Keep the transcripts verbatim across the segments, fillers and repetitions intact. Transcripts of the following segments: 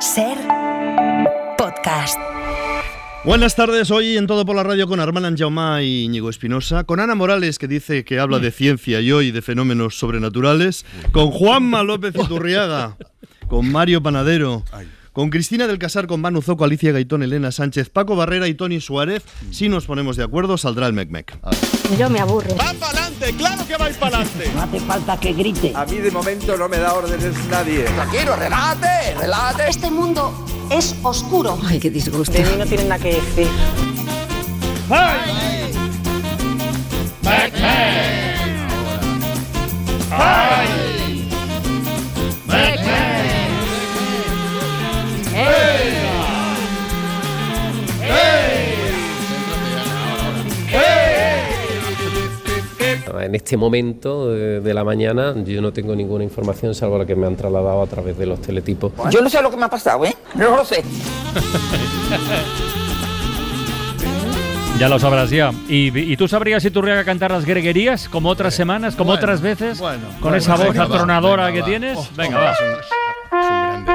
Ser podcast. Buenas tardes, hoy en Todo por la Radio con Armand Anjaumá y Íñigo Espinosa, con Ana Morales, que dice que habla de ciencia y hoy de fenómenos sobrenaturales, con Juanma López Iturriaga, con Mario Panadero, con Cristina del Casar, con Manu Zoco, Alicia Gaitón, Elena Sánchez, Paco Barrera y Toni Suárez. Si nos ponemos de acuerdo, saldrá el mec-mec. Yo me aburro. ¡Va para adelante! ¡Claro que vais para adelante! No hace falta que grite. A mí de momento no me da órdenes nadie. Tranquilo, relájate, relájate. Este mundo es oscuro. Ay, qué disgusto. De mí no tienen nada que decir. ¡Ay! ¡Mec-mec! ¡Ay! ¡Mec-mec! ¡Hey! ¡Hey! En este momento de, de la mañana yo no tengo ninguna información salvo la que me han trasladado a través de los teletipos. Yo no sé lo que me ha pasado, ¿eh? No lo sé. Ya lo sabrás ya. ¿Y, y tú sabrías si Iturriaga cantar las greguerías como otras eh, semanas, como bueno, otras veces? Bueno, con bueno, esa voz atronadora que va. tienes. Oh, venga, oh, va. Es un, es un grande.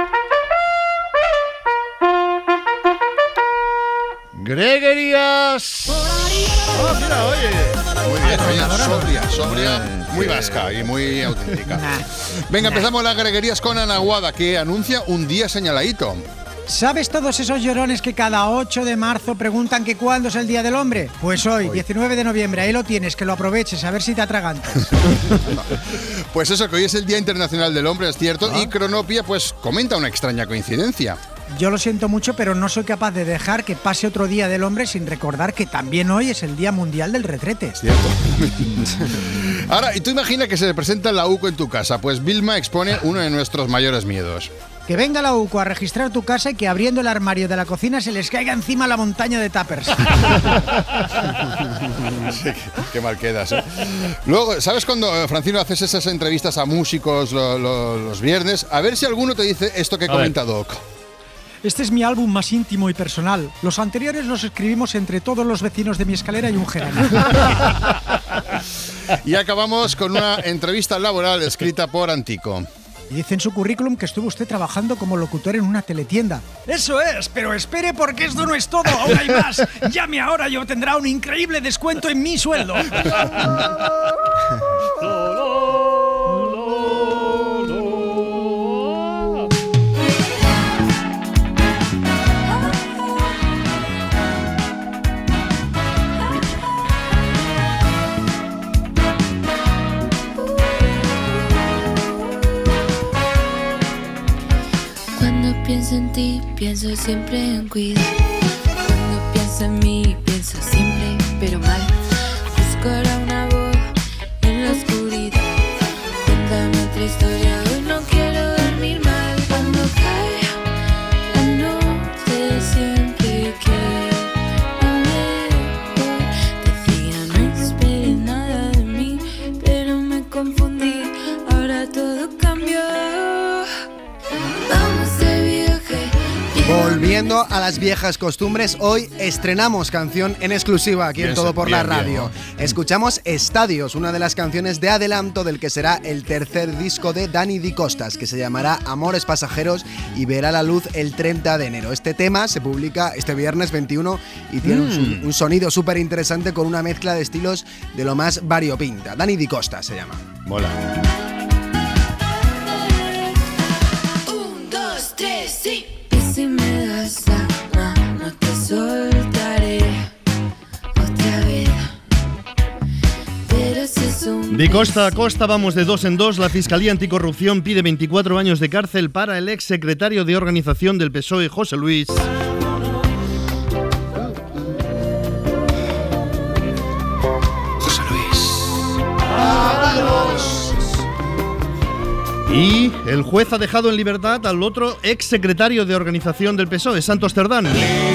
Greguerías. Oh, mira, oye. Muy bien, oye, sobria, sobria, muy vasca y muy auténtica. Venga, empezamos las greguerías con Ana Guada, que anuncia un día señaladito. ¿Sabes todos esos llorones que cada ocho de marzo preguntan que cuándo es el Día del Hombre? Pues hoy, hoy, diecinueve de noviembre, ahí lo tienes, que lo aproveches, a ver si te atragantas. Pues eso, que hoy es el Día Internacional del Hombre, es cierto, ¿Ah? Y Cronopia pues comenta una extraña coincidencia. Yo lo siento mucho, pero no soy capaz de dejar que pase otro Día del Hombre sin recordar que también hoy es el Día Mundial del Retrete. Cierto. Ahora, y tú imagina que se presenta la U C O en tu casa, pues Vilma expone uno de nuestros mayores miedos. Que venga la U C O a registrar tu casa y que abriendo el armario de la cocina se les caiga encima la montaña de tuppers. Sí, qué mal quedas, ¿eh? Luego, ¿sabes cuando, Francino, haces esas entrevistas a músicos lo, lo, los viernes? A ver si alguno te dice esto que he comentado Doc. Este es mi álbum más íntimo y personal. Los anteriores los escribimos entre todos los vecinos de mi escalera y un gerente. Y acabamos con una entrevista laboral escrita por Antico. Y dice en su currículum que estuvo usted trabajando como locutor en una teletienda. Eso es, pero espere porque esto no es todo, aún hay más. Llame ahora y obtendrá un increíble descuento en mi sueldo. Pienso en ti, pienso siempre en cuidar. Cuando pienso en mí, pienso siempre, pero mal. Busco ahora una voz en la oscuridad. Cuéntame otra historia, hoy no quiero dormir mal. Cuando cae la noche, siempre quiero mejor. Decía, no esperes nada de mí, pero me confundí, ahora todo cambió. Volviendo a las viejas costumbres, hoy estrenamos canción en exclusiva aquí en Todo por la Radio. Escuchamos Estadios, una de las canciones de adelanto del que será el tercer disco de Dani Di Costas, que se llamará Amores Pasajeros y verá la luz el treinta de enero. Este tema se publica este viernes veintiuno y tiene mm. un, un sonido súper interesante con una mezcla de estilos de lo más variopinta. Dani Di Costas se llama. Mola. Un, dos, tres, sí. Si me das la mano te soltaré otra vez. Pero si es un... De costa a costa vamos de dos en dos. La Fiscalía Anticorrupción pide veinticuatro años de cárcel para el ex secretario de organización del P S O E, José Luis. José Luis. Y el juez ha dejado en libertad al otro ex secretario de organización del P S O E, Santos Cerdán.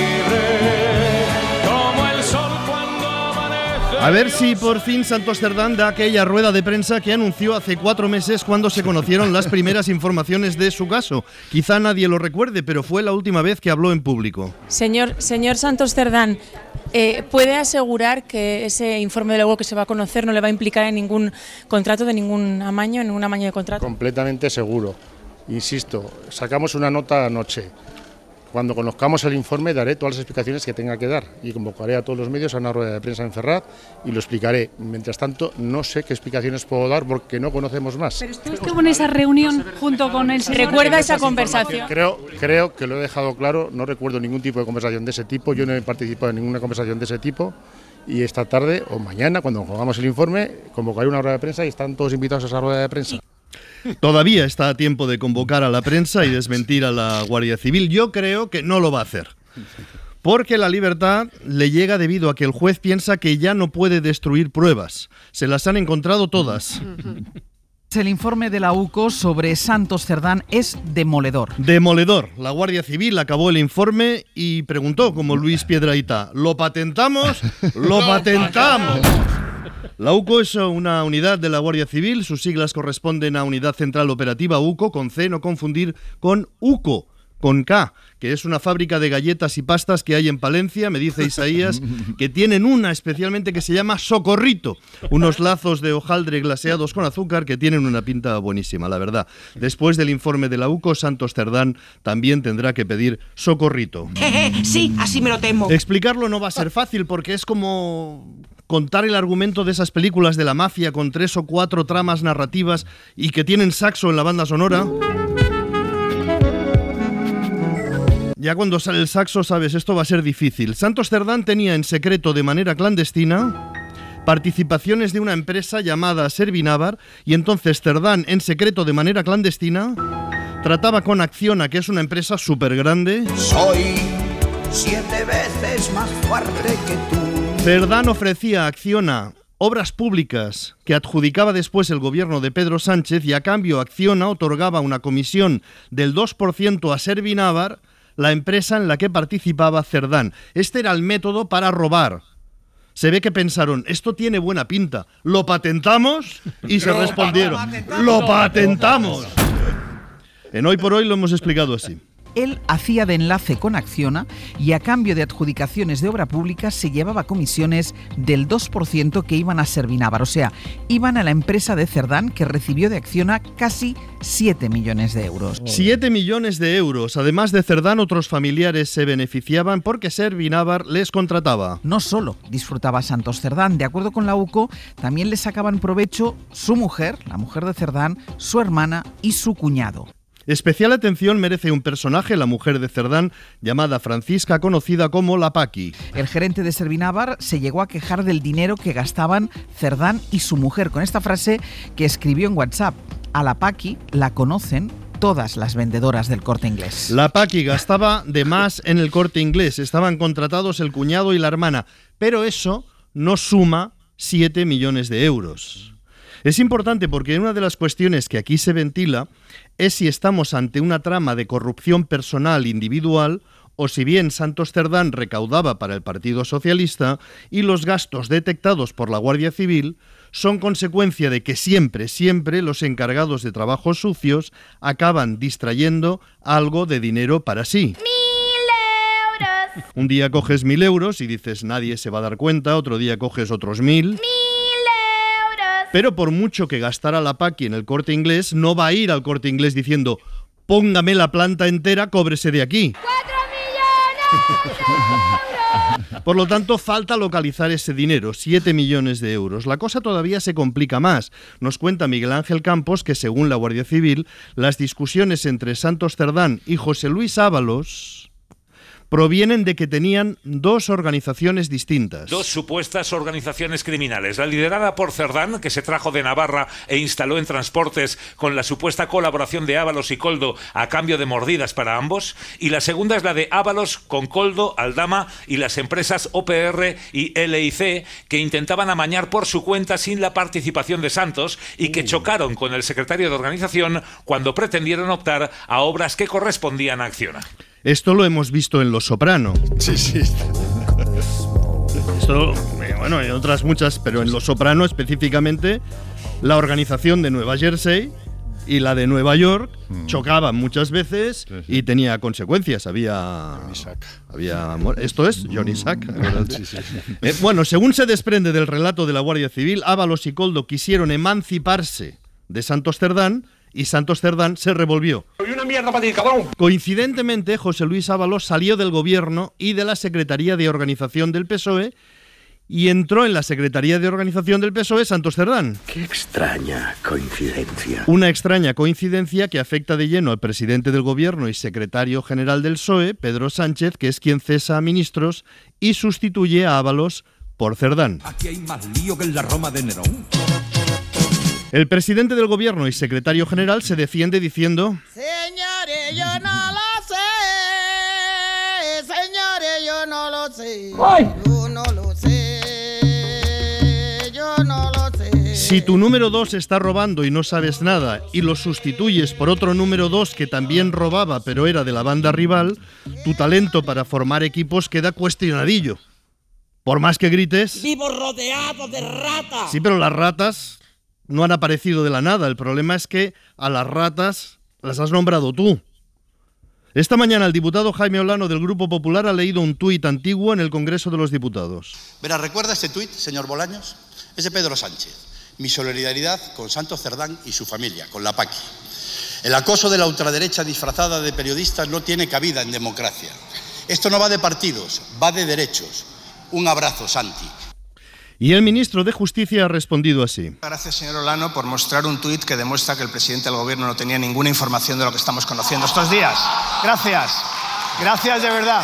A ver si por fin Santos Cerdán da aquella rueda de prensa que anunció hace cuatro meses cuando se conocieron las primeras informaciones de su caso. Quizá nadie lo recuerde, pero fue la última vez que habló en público. Señor, señor Santos Cerdán, eh, ¿puede asegurar que ese informe de luego que se va a conocer no le va a implicar en ningún contrato de ningún amaño, en ningún amaño de contrato? Completamente seguro. Insisto, sacamos una nota anoche. Cuando conozcamos el informe daré todas las explicaciones que tenga que dar y convocaré a todos los medios a una rueda de prensa en Ferraz y lo explicaré. Mientras tanto, no sé qué explicaciones puedo dar porque no conocemos más. Pero usted estuvo en esa reunión junto con el señor. ¿Recuerda esa conversación? Creo, creo que lo he dejado claro, no recuerdo ningún tipo de conversación de ese tipo, yo no he participado en ninguna conversación de ese tipo y esta tarde o mañana, cuando hagamos el informe, convocaré una rueda de prensa y están todos invitados a esa rueda de prensa. Todavía está a tiempo de convocar a la prensa y desmentir a la Guardia Civil. Yo creo que no lo va a hacer. Porque la libertad le llega debido a que el juez piensa que ya no puede destruir pruebas. Se las han encontrado todas. El informe de la U C O sobre Santos Cerdán es demoledor. Demoledor. La Guardia Civil acabó el informe y preguntó, como Luis Piedrahita, ¿lo patentamos? ¡Lo patentamos! La U C O es una unidad de la Guardia Civil, sus siglas corresponden a Unidad Central Operativa U C O, con C, no confundir con U C O, con K, que es una fábrica de galletas y pastas que hay en Palencia, me dice Isaías, que tienen una especialmente que se llama Socorrito, unos lazos de hojaldre glaseados con azúcar que tienen una pinta buenísima, la verdad. Después del informe de la U C O, Santos Cerdán también tendrá que pedir Socorrito. Sí, así me lo temo. Explicarlo no va a ser fácil porque es como contar el argumento de esas películas de la mafia con tres o cuatro tramas narrativas y que tienen saxo en la banda sonora. Ya cuando sale el saxo, sabes, esto va a ser difícil. Santos Cerdán tenía en secreto de manera clandestina participaciones de una empresa llamada Servinavar y entonces Cerdán, en secreto de manera clandestina, trataba con Acciona, que es una empresa súper grande. Soy siete veces más fuerte que tú. Cerdán ofrecía a Acciona obras públicas que adjudicaba después el gobierno de Pedro Sánchez y a cambio Acciona otorgaba una comisión del dos por ciento a Servinavar, la empresa en la que participaba Cerdán. Este era el método para robar. Se ve que pensaron, esto tiene buena pinta, ¿lo patentamos? Y se respondieron, ¡lo patentamos! En Hoy por Hoy lo hemos explicado así. Él hacía de enlace con Acciona y a cambio de adjudicaciones de obra pública se llevaba comisiones del dos por ciento que iban a Servinavar, o sea, iban a la empresa de Cerdán que recibió de Acciona casi siete millones de euros. siete millones de euros. Además de Cerdán, otros familiares se beneficiaban porque Servinavar les contrataba. No solo disfrutaba Santos Cerdán, de acuerdo con la U C O, también le sacaban provecho su mujer, la mujer de Cerdán, su hermana y su cuñado. Especial atención merece un personaje, la mujer de Cerdán, llamada Francisca, conocida como la Paqui. El gerente de Servinavar se llegó a quejar del dinero que gastaban Cerdán y su mujer, con esta frase que escribió en WhatsApp: a la Paqui la conocen todas las vendedoras del Corte Inglés. La Paqui gastaba de más en el Corte Inglés, estaban contratados el cuñado y la hermana, pero eso no suma siete millones de euros. Es importante porque una de las cuestiones que aquí se ventila es si estamos ante una trama de corrupción personal individual o si bien Santos Cerdán recaudaba para el Partido Socialista y los gastos detectados por la Guardia Civil son consecuencia de que siempre, siempre los encargados de trabajos sucios acaban distrayendo algo de dinero para sí. ¡Mil euros! Un día coges mil euros y dices nadie se va a dar cuenta, otro día coges otros mil... Pero por mucho que gastara la Paqui en el Corte Inglés, no va a ir al Corte Inglés diciendo póngame la planta entera, cóbrese de aquí. ¡Cuatro millones de euros! Por lo tanto, falta localizar ese dinero, siete millones de euros. La cosa todavía se complica más. Nos cuenta Miguel Ángel Campos que, según la Guardia Civil, las discusiones entre Santos Cerdán y José Luis Ábalos provienen de que tenían dos organizaciones distintas. Dos supuestas organizaciones criminales. La liderada por Cerdán, que se trajo de Navarra e instaló en Transportes con la supuesta colaboración de Ábalos y Koldo a cambio de mordidas para ambos. Y la segunda es la de Ábalos con Koldo, Aldama y las empresas O P R y L I C, que intentaban amañar por su cuenta sin la participación de Santos y que chocaron con el secretario de organización cuando pretendieron optar a obras que correspondían a Acciona. Esto lo hemos visto en Los Soprano. Sí, sí. Esto, bueno, en otras muchas, pero en Los Soprano específicamente, la organización de Nueva Jersey y la de Nueva York mm. chocaban muchas veces sí, sí. y tenía consecuencias. Había, había esto es Johnny Sack. Sí, sí, sí. Eh, bueno, según se desprende del relato de la Guardia Civil, Ábalos y Koldo quisieron emanciparse de Santos Cerdán y Santos Cerdán se revolvió. ¡Y una mierda para ti, cabrón! Coincidentemente, José Luis Ábalos salió del gobierno y de la Secretaría de Organización del P S O E y entró en la Secretaría de Organización del P S O E Santos Cerdán. ¡Qué extraña coincidencia! Una extraña coincidencia que afecta de lleno al presidente del gobierno y secretario general del P S O E, Pedro Sánchez, que es quien cesa a ministros y sustituye a Ábalos por Cerdán. Aquí hay más lío que en la Roma de Nerón. El presidente del gobierno y secretario general se defiende diciendo: Señores, yo no lo sé. Señores, yo no lo sé. ¡Ay! Yo no lo sé. Yo no lo sé. Si tu número dos está robando y no sabes nada y lo sustituyes por otro número dos que también robaba pero era de la banda rival, tu talento para formar equipos queda cuestionadillo. Por más que grites... Vivo rodeado de ratas. Sí, pero las ratas no han aparecido de la nada. El problema es que a las ratas las has nombrado tú. Esta mañana el diputado Jaime Olano del Grupo Popular ha leído un tuit antiguo en el Congreso de los Diputados. Verá, ¿recuerda este tuit, señor Bolaños? Es de Pedro Sánchez. Mi solidaridad con Santos Cerdán y su familia, con la Paqui. El acoso de la ultraderecha disfrazada de periodistas no tiene cabida en democracia. Esto no va de partidos, va de derechos. Un abrazo, Santi. Y el ministro de Justicia ha respondido así. Gracias, señor Olano, por mostrar un tuit que demuestra que el presidente del gobierno no tenía ninguna información de lo que estamos conociendo estos días. Gracias. Gracias de verdad.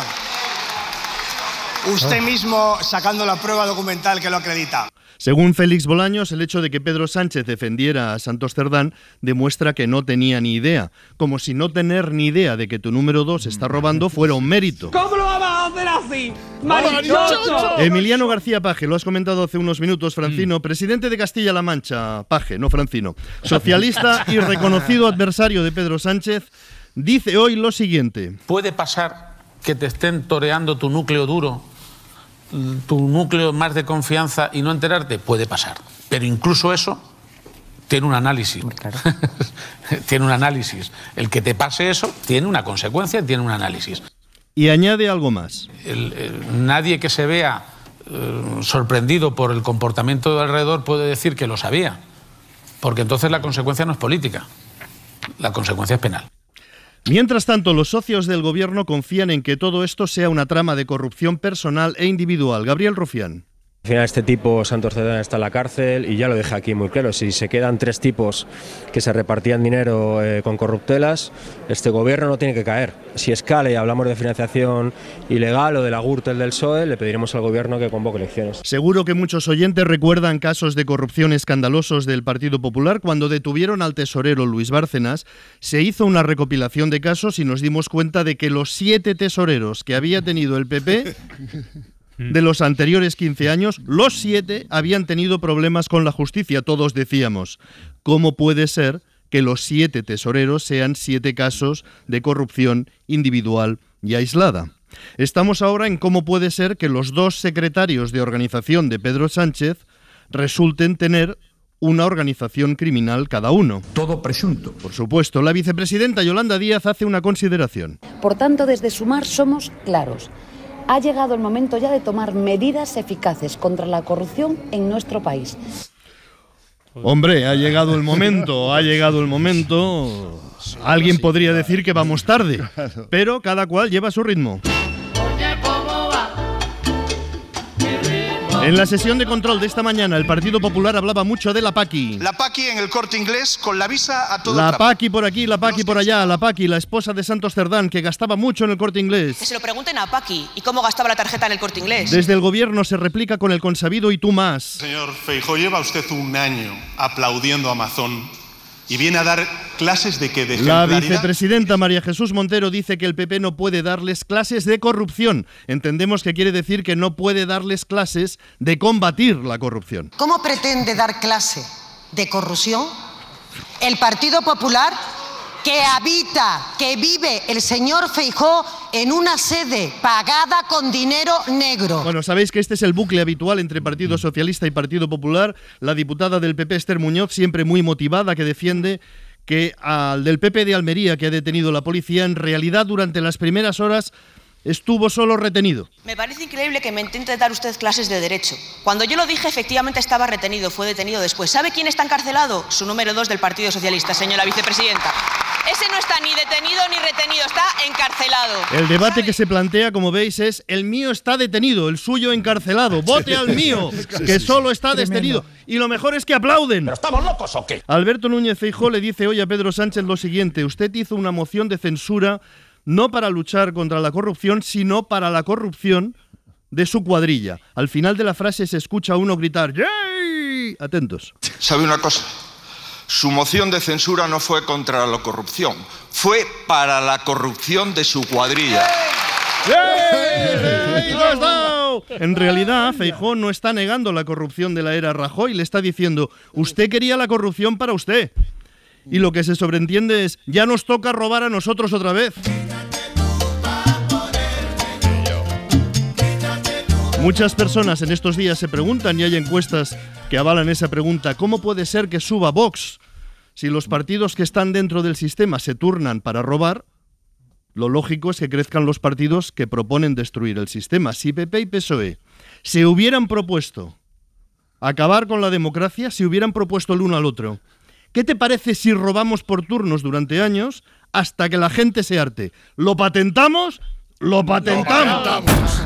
Usted mismo sacando la prueba documental que lo acredita. Según Félix Bolaños, el hecho de que Pedro Sánchez defendiera a Santos Cerdán demuestra que no tenía ni idea. Como si no tener ni idea de que tu número dos está robando fuera un mérito. ¿Cómo lo vamos a hacer así? ¡Marichocho! Emiliano García Paje, lo has comentado hace unos minutos, Francino, presidente de Castilla-La Mancha, Paje, no Francino, socialista y reconocido adversario de Pedro Sánchez, dice hoy lo siguiente. Puede pasar que te estén toreando tu núcleo duro, tu núcleo más de confianza y no enterarte, puede pasar. Pero incluso eso tiene un análisis. Claro. Tiene un análisis. El que te pase eso tiene una consecuencia, tiene un análisis. Y añade algo más. El, el, nadie que se vea eh, sorprendido por el comportamiento de alrededor puede decir que lo sabía, porque entonces la consecuencia no es política, la consecuencia es penal. Mientras tanto, los socios del gobierno confían en que todo esto sea una trama de corrupción personal e individual. Gabriel Rufián. Al final este tipo, Santos Cerdán, está en la cárcel y ya lo dejé aquí muy claro. Si se quedan tres tipos que se repartían dinero eh, con corruptelas, este gobierno no tiene que caer. Si escala y hablamos de financiación ilegal o de la Gürtel del P S O E, le pediremos al gobierno que convoque elecciones. Seguro que muchos oyentes recuerdan casos de corrupción escandalosos del Partido Popular. Cuando detuvieron al tesorero Luis Bárcenas, se hizo una recopilación de casos y nos dimos cuenta de que los siete tesoreros que había tenido el P P... de los anteriores quince años, los siete habían tenido problemas con la justicia. Todos decíamos, ¿cómo puede ser que los siete tesoreros sean siete casos de corrupción individual y aislada? Estamos ahora en cómo puede ser que los dos secretarios de organización de Pedro Sánchez resulten tener una organización criminal cada uno. Todo presunto. Por supuesto, la vicepresidenta Yolanda Díaz hace una consideración. Por tanto, desde Sumar somos claros. Ha llegado el momento ya de tomar medidas eficaces contra la corrupción en nuestro país. Hombre, ha llegado el momento, ha llegado el momento. Alguien podría decir que vamos tarde, pero cada cual lleva su ritmo. En la sesión de control de esta mañana, el Partido Popular hablaba mucho de la Paqui. La Paqui en el Corte Inglés con la visa a todo La el trabajo. Paqui por aquí, la Paqui por allá, la Paqui, la esposa de Santos Cerdán, que gastaba mucho en el Corte Inglés. Que se lo pregunten a Paqui y cómo gastaba la tarjeta en el Corte Inglés. Desde el gobierno se replica con el consabido y tú más. Señor Feijóo, lleva usted un año aplaudiendo a Amazon y viene a dar clases de que de La ejemplaridad. vicepresidenta María Jesús Montero dice que el P P no puede darles clases de corrupción. Entendemos que quiere decir que no puede darles clases de combatir la corrupción. ¿Cómo pretende dar clase de corrupción el Partido Popular, que habita, que vive el señor Feijóo en una sede pagada con dinero negro? Bueno, sabéis que este es el bucle habitual entre Partido Socialista y Partido Popular. La diputada del P P, Esther Muñoz, siempre muy motivada, que defiende que al del P P de Almería, que ha detenido la policía, en realidad durante las primeras horas estuvo solo retenido. Me parece increíble que me intente dar usted clases de derecho. Cuando yo lo dije, efectivamente estaba retenido, fue detenido después. ¿Sabe quién está encarcelado? Su número dos del Partido Socialista, señora vicepresidenta. Ese no está ni detenido ni retenido, está encarcelado. El debate que se plantea, como veis, es el mío está detenido, el suyo encarcelado. ¡Vote al mío, que solo está detenido! Y lo mejor es que aplauden. ¿Pero estamos locos o qué? Alberto Núñez Feijóo le dice hoy a Pedro Sánchez lo siguiente: usted hizo una moción de censura no para luchar contra la corrupción, sino para la corrupción de su cuadrilla. Al final de la frase se escucha a uno gritar ¡yay! Atentos. ¿Sabe una cosa? Su moción de censura no fue contra la corrupción, fue para la corrupción de su cuadrilla. ¡Yay! ¡Lo has dado! En realidad, Feijóo no está negando la corrupción de la era Rajoy, le está diciendo, usted quería la corrupción para usted. Y lo que se sobreentiende es, ya nos toca robar a nosotros otra vez. Muchas personas en estos días se preguntan, y hay encuestas que avalan esa pregunta, ¿cómo puede ser que suba Vox? Si los partidos que están dentro del sistema se turnan para robar, lo lógico es que crezcan los partidos que proponen destruir el sistema. Si P P y P S O E se hubieran propuesto acabar con la democracia, si hubieran propuesto el uno al otro, ¿qué te parece si robamos por turnos durante años hasta que la gente se harte? ¿Lo patentamos? ¡Lo patentamos! ¡Lo patentamos!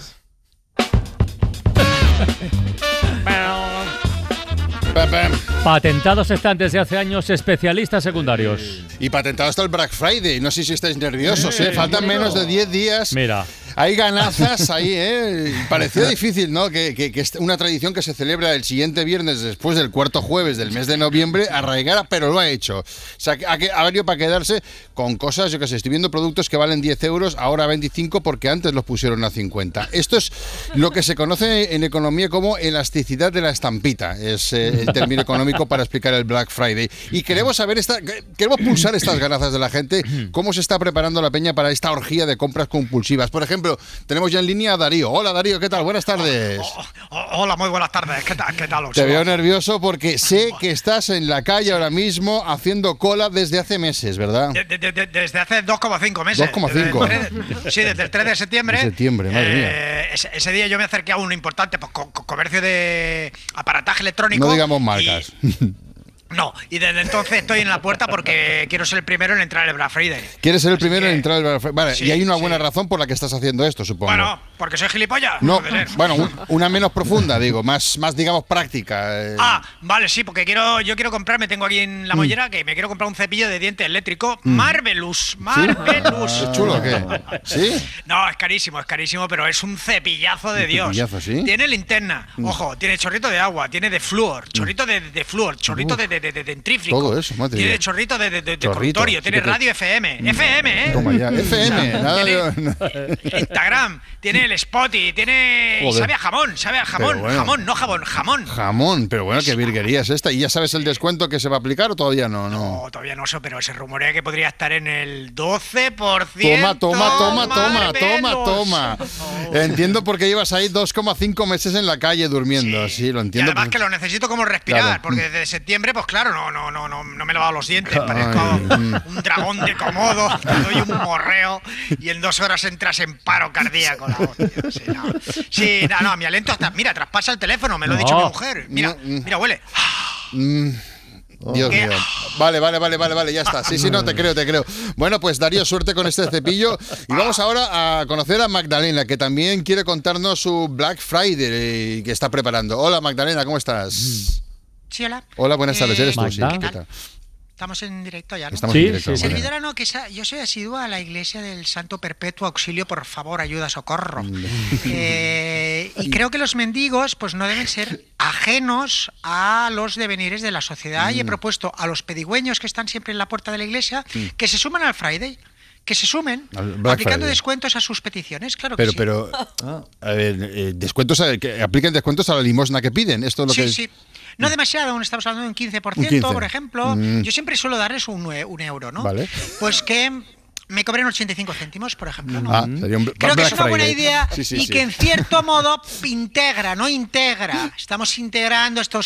Patentados están desde hace años especialistas secundarios. Y patentado está el Black Friday. No sé si estáis nerviosos, ¿eh? Faltan menos de diez días. Mira. Hay ganazas ahí, ¿eh? Parecía difícil, ¿no? Que, que, que es una tradición que se celebra el siguiente viernes después del cuarto jueves del mes de noviembre arraigara, pero lo ha hecho. O sea, ha, ha venido para quedarse con cosas, yo que sé, estoy viendo productos que valen diez euros, ahora veinticinco porque antes los pusieron a cincuenta. Esto es lo que se conoce en economía como elasticidad de la estampita. Es eh, el término económico para explicar el Black Friday. Y queremos saber, esta, queremos pulsar estas ganazas de la gente, cómo se está preparando la peña para esta orgía de compras compulsivas. Por ejemplo, tenemos ya en línea a Darío. Hola Darío, ¿qué tal? Buenas tardes. Oh, oh, hola, muy buenas tardes. ¿Qué tal? ¿Qué tal? Te veo nervioso porque sé que estás en la calle ahora mismo haciendo cola desde hace meses, ¿verdad? De, de, de, desde hace dos coma cinco meses. dos coma cinco. Sí, desde el tres de septiembre. De septiembre, madre eh, mía. Ese, ese día yo me acerqué a un importante pues, co comercio de aparataje electrónico. No digamos marcas. Y... No, y desde entonces estoy en la puerta porque quiero ser el primero en entrar al Black Friday. ¿Quieres ser el primero que... en entrar al Black Friday? Vale, sí, y hay una buena sí. razón por la que estás haciendo esto, supongo. Bueno, porque soy gilipollas. No, bueno, un, una menos profunda, digo, más, más digamos práctica. Eh. Ah, vale, sí, porque quiero, yo quiero comprarme, tengo aquí en la mollera, mm. que me quiero comprar un cepillo de dientes eléctrico mm. Marvelous, Marvelous. ¿Sí? ¿Es chulo o qué? ¿Sí? No, es carísimo, es carísimo, pero es un cepillazo de Dios. Cepillazo, ¿sí? Tiene linterna, mm. ojo, tiene chorrito de agua, tiene de flúor, chorrito de, de flúor, chorrito uh. de, de, de, de dentrífrico. Todo eso, madre. Tiene chorrito de, de, de, de corruptorio, tiene sí, radio F M. Mm. F M, ¿eh? Toma ya, F M. Nada de... Instagram, tiene el Spotify, tiene... Y sabe a jamón, sabe a jamón. Bueno. Jamón, no jabón, jamón. Jamón, pero bueno, qué virguería es esta. ¿Y ya sabes el descuento que se va a aplicar o todavía no? No, no todavía no sé, pero se rumorea que podría estar en el doce por ciento. Toma, toma, toma, toma, toma, toma. Oh. Entiendo por qué llevas ahí dos coma cinco meses en la calle durmiendo. Sí, sí lo entiendo. Y además pues... que lo necesito como respirar, claro. porque desde septiembre, pues claro, no, no, no, no, no me he lavado los dientes. Ay. Parezco un dragón de Komodo, te doy un morreo y en dos horas entras en paro cardíaco. La hostia, sí, no. Sí, no, no, mi aliento hasta... Mira, traspasa el teléfono, me lo ha no. dicho mi mujer. Mira, no. mira, huele. Mm. Dios ¿Qué? mío. Vale, vale, vale, vale, vale, ya está. Sí, sí, no, te creo, te creo. Bueno, pues Darío, suerte con este cepillo. Y vamos ahora a conocer a Magdalena, que también quiere contarnos su Black Friday que está preparando. Hola, Magdalena, ¿cómo estás? Sí, hola. Hola, buenas tardes, ¿eres tú? Sí, ¿qué tal? Estamos en directo ya, ¿no? Estamos sí, en directo. Sí, Servidora, no, que esa, yo soy asidua a la iglesia del Santo Perpetuo Auxilio, por favor, ayuda, socorro. eh, y creo que los mendigos pues no deben ser ajenos a los devenires de la sociedad. Mm. Y he propuesto a los pedigüeños que están siempre en la puerta de la iglesia mm. que se suman al Friday. Que se sumen, aplicando Friday. descuentos a sus peticiones, claro pero, que sí. Pero, ah. a ver, eh, descuentos, a, que apliquen descuentos a la limosna que piden. Esto es lo sí, que... sí. No demasiado, aún estamos hablando de un quince por ciento, un quince. Por ejemplo. Mm. Yo siempre suelo darles un, un euro, ¿no? Vale. Pues que me cobren ochenta y cinco céntimos, por ejemplo, ¿no? Ah, sería un Creo que es una buena Friday. idea sí, sí, y sí. que en cierto modo integra, no integra. Estamos integrando estos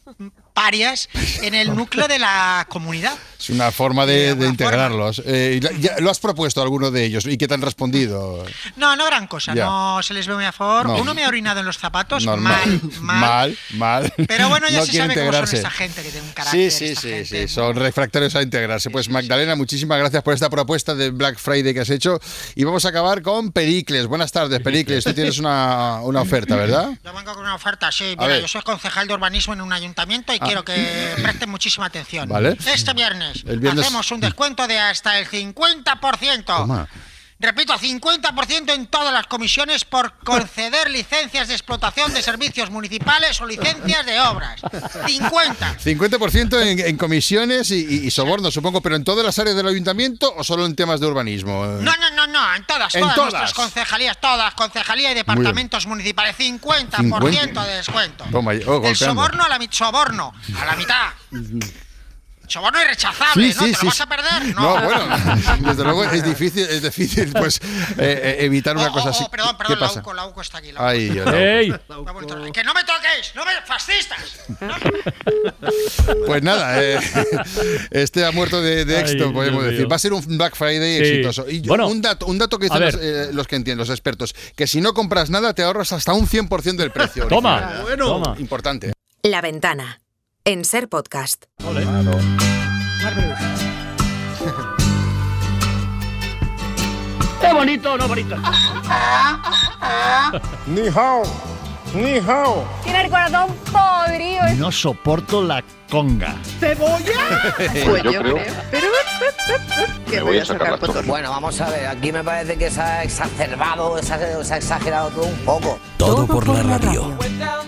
parias en el núcleo de la comunidad. Es una forma de, de integrarlos. Eh, ya, ¿Lo has propuesto a alguno de ellos? ¿Y qué te han respondido? No, no gran cosa. Ya. No se les ve muy a favor. No. Uno me ha orinado en los zapatos. Normal. Mal, mal. Mal, mal. Pero bueno, ya no se sabe integrarse. cómo son esa gente que tiene un carácter. Sí, sí, sí, gente. sí. Son refractarios a integrarse. Pues sí, Magdalena, sí. muchísimas gracias por esta propuesta de Black Friday que has hecho. Y vamos a acabar con Pericles. Buenas tardes, Pericles. Tú tienes una, una oferta, ¿verdad? Yo vengo con una oferta, sí. Mira, yo soy concejal de urbanismo en un ayuntamiento y ah. quiero que presten muchísima atención. Vale. Este viernes, El viernes hacemos un descuento de hasta el cincuenta por ciento. Toma. Repito, cincuenta por ciento en todas las comisiones por conceder licencias de explotación de servicios municipales o licencias de obras. cincuenta. cincuenta por ciento en, en comisiones y, y, y sobornos, supongo, pero ¿en todas las áreas del ayuntamiento o solo en temas de urbanismo? No, no, no, no, en todas, ¿En todas, todas? nuestras concejalías, todas, concejalía y departamentos municipales, cincuenta por ciento de descuento. Toma, oh, el soborno a la, soborno a la mitad. Soborno irrechazable, sí, ¿no? Sí, ¿Te sí, lo vas a perder? No, no bueno, desde luego es difícil, es difícil pues eh, evitar una oh, cosa oh, así. Oh, perdón, perdón, ¿Qué la pasa? UCO, la UCO está aquí. La Ay, UCO. yo, ¡Ey! La ¡Que no me toquéis! ¡No me fascistas! ¿No? Pues nada, eh, este ha muerto de, de éxito, Ay, podemos decir. Mío. Va a ser un Black Friday sí. exitoso. Y yo, bueno, un dato, un dato que dicen los, eh, los que entienden, los expertos, que si no compras nada te ahorras hasta un cien por ciento del precio. Toma, original. bueno. Toma. Importante. La Ventana, en Ser Podcast. Olé. ¡Qué bonito, no bonito! Ni hao, ni hao. Tiene el corazón podrido. No soporto la conga. ¿Cebolla? Pues yo creo. Pero, me voy a sacar la tos. Bueno, vamos a ver, aquí me parece que se ha exacerbado, se ha, se ha exagerado todo un poco. Todo, todo por, por la radio. radio.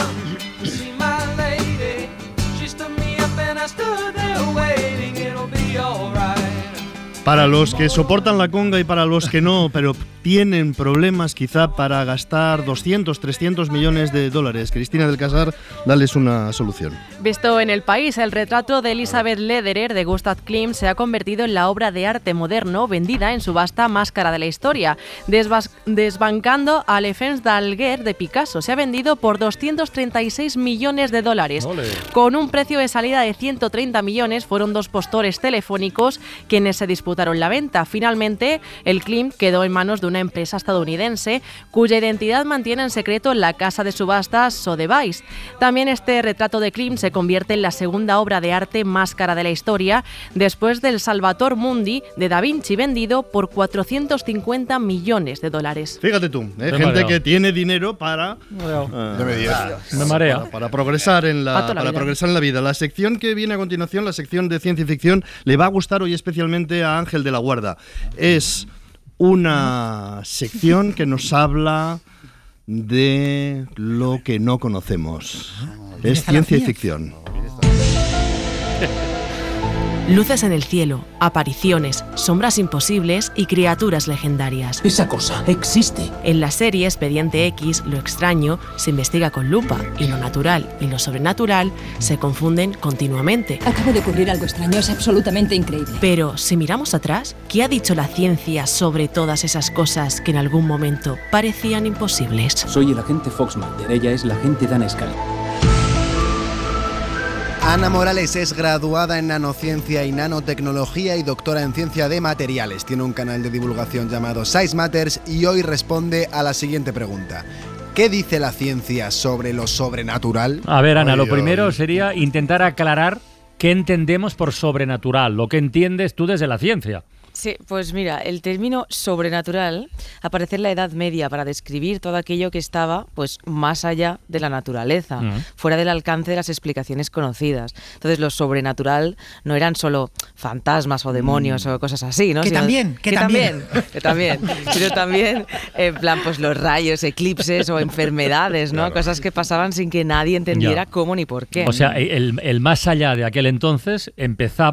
Para los que soportan la conga y para los que no, pero tienen problemas quizá para gastar doscientos, trescientos millones de dólares. Cristina del Casar, dales una solución. Visto en El País, el retrato de Elizabeth Lederer de Gustav Klimt se ha convertido en la obra de arte moderno vendida en subasta más cara de la historia. Desbas- desbancando a L'Enfant d'Alger de Picasso, se ha vendido por doscientos treinta y seis millones de dólares. Ole. Con un precio de salida de ciento treinta millones, fueron dos postores telefónicos quienes se disputaron la venta. Finalmente, el Klimt quedó en manos de una empresa estadounidense cuya identidad mantiene en secreto la casa de subastas Sotheby's. También este retrato de Klimt se convierte en la segunda obra de arte más cara de la historia, después del Salvator Mundi de Da Vinci, vendido por cuatrocientos cincuenta millones de dólares. Fíjate tú, ¿eh? gente mareo. que tiene dinero para uh, me, me marea. Para, para progresar en la, la para progresar en la vida. La sección que viene a continuación, la sección de ciencia y ficción, le va a gustar hoy especialmente a Ángel de la Guarda. Es una sección que nos habla de lo que no conocemos. Es ciencia y ficción. Luces en el cielo, apariciones, sombras imposibles y criaturas legendarias. Esa cosa existe. En la serie Expediente X, lo extraño se investiga con lupa y lo natural y lo sobrenatural se confunden continuamente. Acaba de ocurrir algo extraño, es absolutamente increíble. Pero si miramos atrás, ¿qué ha dicho la ciencia sobre todas esas cosas que en algún momento parecían imposibles? Soy el agente Fox Mulder, ella es la agente Dana Scully. Ana Morales es graduada en nanociencia y nanotecnología y doctora en ciencia de materiales. Tiene un canal de divulgación llamado Size Matters y hoy responde a la siguiente pregunta. ¿Qué dice la ciencia sobre lo sobrenatural? A ver, Ana, Ay, lo ay. primero sería intentar aclarar qué entendemos por sobrenatural, lo que entiendes tú desde la ciencia. Sí, pues mira, el término sobrenatural aparece en la Edad Media para describir todo aquello que estaba pues más allá de la naturaleza, Mm. fuera del alcance de las explicaciones conocidas. Entonces, lo sobrenatural no eran solo fantasmas o demonios o cosas así, ¿no? Que Sino- también, que también. que también, sino también en plan pues los rayos, eclipses o enfermedades, ¿no? Claro. Cosas que pasaban sin que nadie entendiera Ya. cómo ni por qué. O sea, el, el más allá de aquel entonces empezaba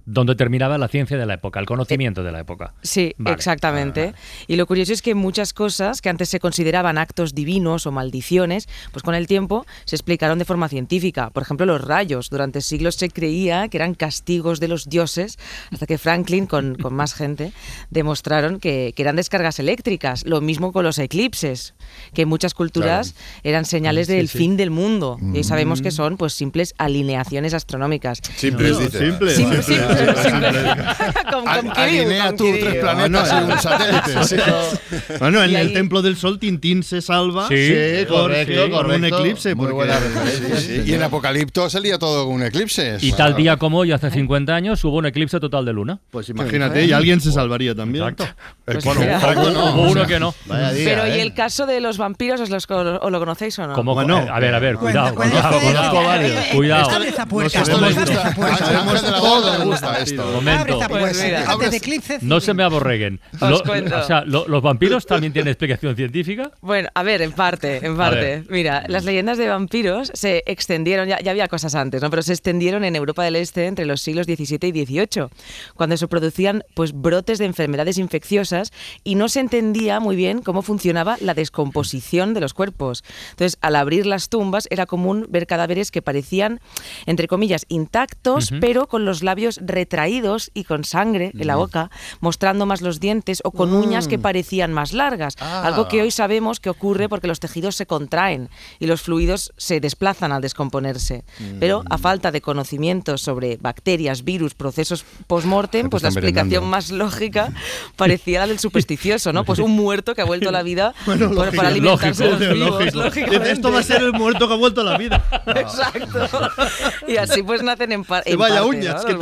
donde terminaba la ciencia de la época, el conocimiento de la época. Sí, Vale. exactamente. Y lo curioso es que muchas cosas que antes se consideraban actos divinos o maldiciones, pues con el tiempo se explicaron de forma científica. Por ejemplo, los rayos. Durante siglos se creía que eran castigos de los dioses, hasta que Franklin, con, con más gente, demostraron que, que eran descargas eléctricas. Lo mismo con los eclipses, que en muchas culturas claro. eran señales sí, del sí. fin del mundo. Mm. Y hoy sabemos que son pues simples alineaciones astronómicas. Simples, no, dice. Simples. Simple, simple, simple, simple. con, con Alinea tú tres planetas y un satélite. Sí, no. Bueno, en y el ahí... Templo del Sol, Tintín se salva sí, sí, correcto, correcto. un eclipse. Muy porque... buena referencia. Sí, sí. Y en Apocalipto salía todo con un eclipse. Y tal día como hoy, hace cincuenta años, hubo un eclipse total de luna. Pues imagínate, y alguien se salvaría también. Exacto. Pues bueno, Exacto. No, hubo uno que no. Vaya día, Pero ¿eh? ¿y el caso de los vampiros os, los, os lo conocéis o no? ¿Cómo? Bueno, a ver, a ver, cuidado, Cuenta, cuidado, cuenta, cuidado. cuenta, Cuidado. Abre esa puerta. Esto le abre gusta. esa puerta. A Ángel de la Guarda le gusta esto. Abre Momento. esa Pues puerta. mira. Antes de eclipse. No se me aborreguen. Os Lo- cuento. o sea, lo- ¿los vampiros también tienen explicación científica? Bueno, a ver, en parte, en parte. ver. Mira, las leyendas de vampiros se extendieron, ya, ya había cosas antes, ¿no? Pero se extendieron en Europa del Este entre los siglos diecisiete y dieciocho, cuando se producían pues brotes de enfermedades infecciosas y no se entendía muy bien cómo funcionaba la descomposición de los cuerpos. Entonces, al abrir las tumbas era común ver cadáveres que parecían, entre comillas, intactos, Ujú. pero con los labios retraídos y con sangre en la boca, mostrando más los dientes o con uñas que parecían más largas. Ah. Algo que hoy sabemos que ocurre porque los tejidos se contraen y los fluidos se desplazan al descomponerse. Pero a falta de conocimientos sobre bacterias, virus, procesos post-mortem, pues la están explicación merendando. más lógica parecía la del supersticioso, ¿no? Pues un muerto que ha vuelto a la vida Bueno, por- lógico, para alimentarse de lógico, los vivos, lógico. lógicamente. Esto va a ser el muerto que ha vuelto a la vida. Exacto. Y así pues nacen en, pa- Que en vaya parte, uñas, ¿no? qué Los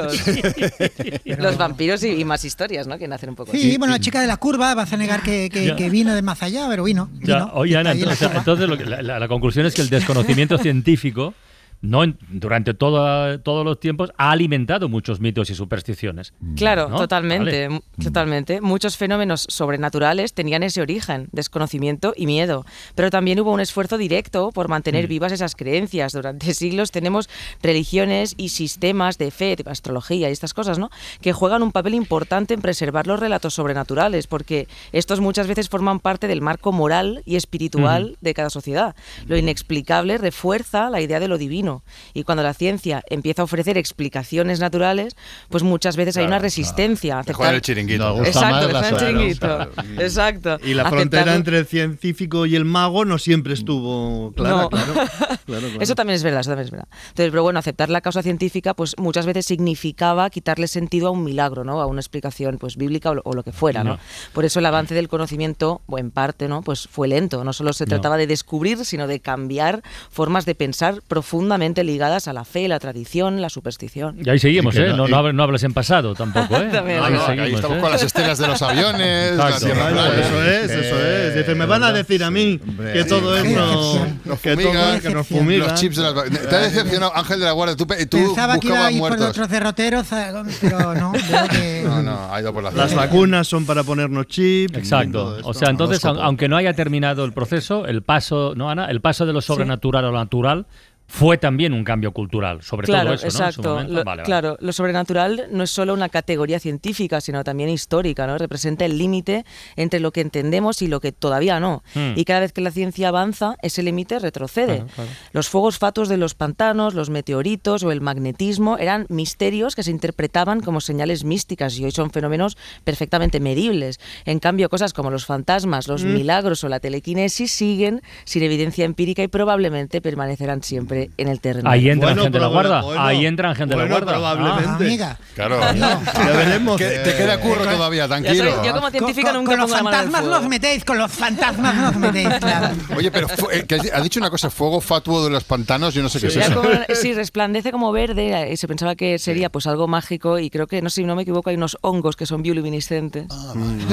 vampiros. Los vampiros y, y más historias, ¿no? Que nacen un poco Sí, así. bueno, la chica de la curva vas a negar que, que, Ya. que vino de más allá, pero vino. Ya, vino, oye, Ana, está ahí en la entonces, curva. entonces lo que- la, la- la conclusión es que el desconocimiento científico no en- durante toda- todos los tiempos ha alimentado muchos mitos y supersticiones. Claro, ¿no? totalmente, Vale. m- totalmente. Muchos fenómenos sobrenaturales tenían ese origen, desconocimiento y miedo. Pero también hubo un esfuerzo directo por mantener Mm. vivas esas creencias. Durante siglos tenemos religiones y sistemas de fe, de astrología y estas cosas, ¿no? Que juegan un papel importante en preservar los relatos sobrenaturales, porque estos muchas veces forman parte del marco moral y espiritual Ujú. de cada sociedad. Lo inexplicable refuerza la idea de lo divino. Y cuando la ciencia empieza a ofrecer explicaciones naturales, pues muchas veces hay Claro, una resistencia a Mejor aceptar. el chiringuito. Nos gusta Exacto, más la dejar el suerte, chiringuito. claro. Exacto. Y la Aceptarlo- frontera entre el científico y el mago no siempre estuvo clara, No. claro. Claro, claro. Eso también es verdad, eso también es verdad. Entonces, pero bueno, aceptar la causa científica, pues muchas veces significaba quitarle sentido a un milagro, ¿no? A una explicación, pues bíblica o lo, o lo que fuera, ¿no? No. Por eso el avance del conocimiento, o en parte, ¿no? Pues fue lento. No solo se No. trataba de descubrir, sino de cambiar formas de pensar profundamente ligadas a la fe, la tradición, la superstición. Y ahí seguimos, Y que ¿eh? no- No, y- no, hables, no hables en pasado tampoco, ¿eh? También. No, Ahí no, que ahí seguimos, estamos ¿eh? con las estelas de los aviones, la Exacto. tierra Claro, plana. eso es, eso es. Dice, me van a decir a mí Hombre, que todo qué eso, Nos que todo fumigan, que nos Los fumigan. Los chips de las... Te ha decepcionado Ángel de la Guardia. Tú, pe- tú Pensaba que iba a buscabas ir por muertos. otros derroteros, eh, pero no, veo que... No, no, ha ido por la Las ciencia. vacunas son para ponernos chips. y todo Exacto. esto. O sea, entonces, Horóscopo. aunque no haya terminado el proceso, el paso, ¿no, Ana? El paso de lo sobrenatural a lo natural fue también un cambio cultural, sobre Claro, todo eso, ¿no? En su exacto. momento. Lo, Vale, vale. Claro, lo sobrenatural no es solo una categoría científica, sino también histórica, ¿no? Representa el límite entre lo que entendemos y lo que todavía no. Hmm. Y cada vez que la ciencia avanza, ese límite retrocede. Claro, claro. Los fuegos fatuos de los pantanos, los meteoritos o el magnetismo eran misterios que se interpretaban como señales místicas y hoy son fenómenos perfectamente medibles. En cambio, cosas como los fantasmas, los Mm. milagros o la telequinesis siguen sin evidencia empírica y probablemente permanecerán siempre en el terreno. Ahí entra Bueno, gente de la proba- guarda. bueno, Ahí entra gente de la bueno, guarda. probablemente. Amiga. Claro. Ya veremos. Que te queda curro todavía, Ya soy- tranquilo. yo como científica con, nunca con los pongo la mano en el fantasmas no fuego. os metéis, con los fantasmas no os metéis, claro. Oye, pero fu- eh, que ha dicho una cosa, fuego fatuo de los pantanos, yo no sé qué es Era eso. como- sí, resplandece como verde y se pensaba que sería pues algo mágico y creo que, no sé si no me equivoco, hay unos hongos que son bioluminiscentes. Ah,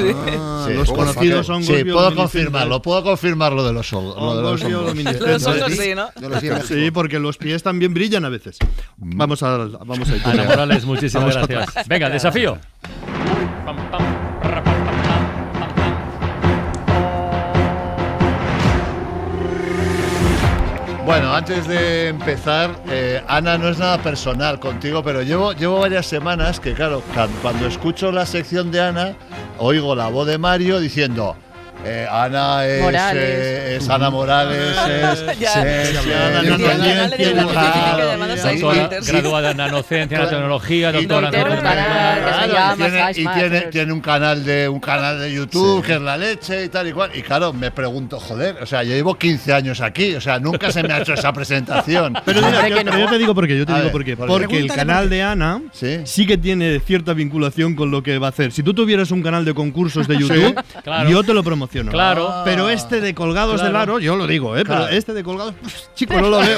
Sí, los fuego conocidos fatuo. hongos Sí, puedo bioluminiscentes. confirmarlo, puedo confirmar lo de los hongos. lo de Hongos los hongos. bioluminiscentes. Los hongos sí, ¿no? Yo los vi en México. Sí, porque los pies también brillan a veces. Vamos a, vamos a ir. Ana Morales, muchísimas Vamos gracias. Venga, desafío. Pam, pam, ra, pam, pam, pam, pam, pam. Bueno, antes de empezar, eh, Ana, no es nada personal contigo, pero llevo, llevo varias semanas que, claro, cuando escucho la sección de Ana, oigo la voz de Mario diciendo... Eh, Ana es, eh, es Ana Morales, es, Ya. es, Sí, eh, Ana es Independencia, doctora- doctora graduada en nanociencia, nanotecnología, doctora en Claro, tecnología. y tiene, y tiene, tiene un canal de un canal de YouTube que es La Leche y tal y cual. Y claro, me pregunto, joder, o sea, yo llevo quince años aquí, o sea, nunca se me ha hecho esa presentación. Pero, mira, yo, pero yo te digo por qué, yo te A digo ver, por qué. ¿por qué? Porque el Pregúntale canal por qué. de Ana ¿Sí? sí que tiene cierta vinculación con lo que va a hacer. Si tú tuvieras un canal de concursos de YouTube, Sí, claro. yo te lo promociono. Claro. Pero este de Colgados Claro. del Aro, yo lo digo, ¿eh? Claro. Pero este de Colgados, chico, no lo veo.